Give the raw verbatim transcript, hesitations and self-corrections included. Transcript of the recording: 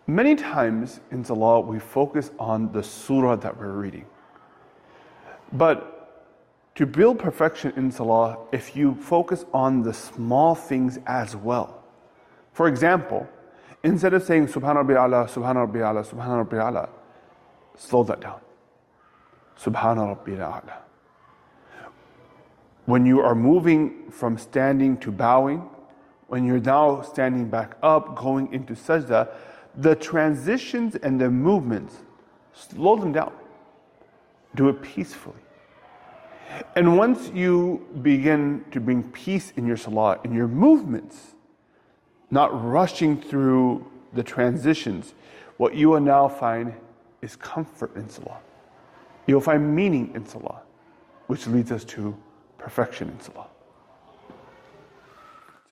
Many times in Salah, we focus on the surah that we're reading. But to build perfection in Salah, if you focus on the small things as well. For example, instead of saying Subhana Rabbil A'la, Subhana Rabbil A'la, Subhana Rabbil A'la, slow that down. Subhana Rabbil A'la. When you are moving from standing to bowing, when you're now standing back up, going into sajda, the transitions and the movements, slow them down. Do it peacefully. And once you begin to bring peace in your salah, in your movements, not rushing through the transitions, what you will now find is comfort in salah. You'll find meaning in salah, which leads us to perfection in salah.